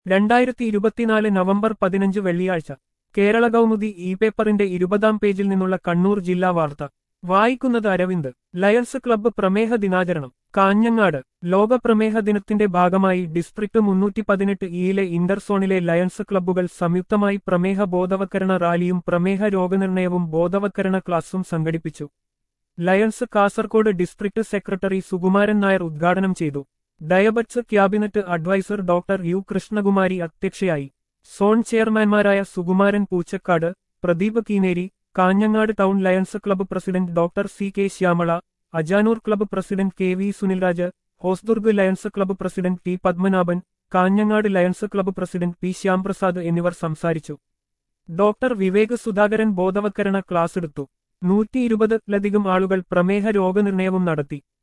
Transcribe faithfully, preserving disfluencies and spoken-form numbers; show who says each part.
Speaker 1: രണ്ടായിരത്തി ഇരുപത്തിനാല് നവംബർ പതിനഞ്ച് വെള്ളിയാഴ്ച കേരള കൗമുദി ഇ പേപ്പറിന്റെ ഇരുപതാം പേജിൽ നിന്നുള്ള കണ്ണൂർ ജില്ലാ വാർത്ത വായിക്കുന്നത് അരവിന്ദ്. ലയൺസ് ക്ലബ്ബ് പ്രമേഹ ദിനാചരണം കാഞ്ഞങ്ങാട്. ലോക പ്രമേഹ ദിനത്തിന്റെ ഭാഗമായി ഡിസ്ട്രിക്ട് മുന്നൂറ്റി പതിനെട്ട് ഇയിലെ ഇന്റർസോണിലെ ലയൺസ് ക്ലബ്ബുകൾ സംയുക്തമായി പ്രമേഹ ബോധവൽക്കരണ റാലിയും പ്രമേഹ രോഗനിർണയവും ബോധവൽക്കരണ ക്ലാസും സംഘടിപ്പിച്ചു. Lions Kasaragod district secretary Sukumaran Nair ഉദ്ഘാടനം ചെയ്തു. Diabetes cabinet adviser doctor U Krishnakumari അധ്യക്ഷയായി. സോൺ ചെയർമാൻമാരായ Sukumaran Poochakkad, Pradeep Keeneri, Kanhangad town Lions club president doctor C K Shyamala, Ajanur club president K V Sunilraj, Hosdurg Lions club president T Padmanabhan, Kanhangad Lions club president P Shyamprasad എന്നിവർ സംസാരിച്ചു. ഡോക്ടർ വിവേക് സുധാകരൻ ബോധവൽക്കരണ ക്ലാസെടുത്തു. നൂറ്റി ഇരുപതിലധികം ആളുകൾ പ്രമേഹ രോഗനിർണയവും നടത്തി.